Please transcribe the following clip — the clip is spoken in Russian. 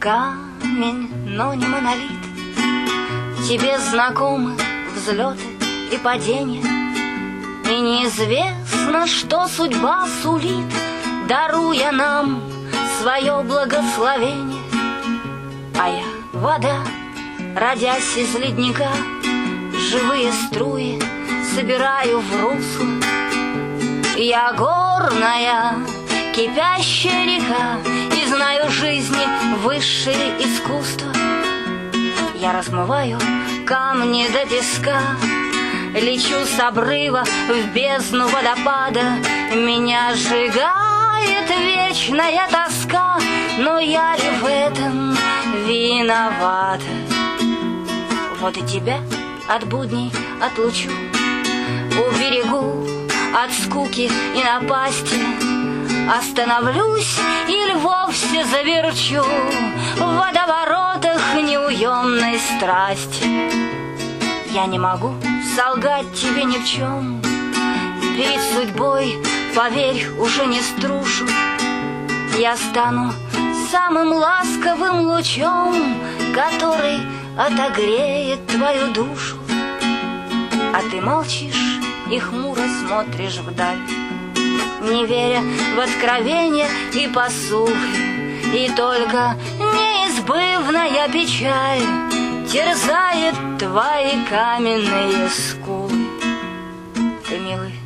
камень, но не монолит. Тебе знакомы взлеты и падения, и неизвестно, что судьба сулит, даруя нам свое благословение. А я вода, родясь из ледника, живые струи собираю в русло. Я горная, кипящая река, и знаю жизни высшее искусство. Я размываю камни до песка, лечу с обрыва в бездну водопада. Меня сжигает вечная тоска, но я ли в этом виновата? Вот и тебя от будней отлучу, уберегу от скуки и напасти. Остановлюсь или вовсе заверчу в водоворотах неуемной страсти. Я не могу солгать тебе ни в чем, перед судьбой, поверь, уже не струшу. Я стану самым ласковым лучом, который отогреет твою душу. А ты молчишь и хмуро смотришь вдаль, не веря в откровения и посулы, и только неизбывная печаль терзает твои каменные скулы. Ты, милый,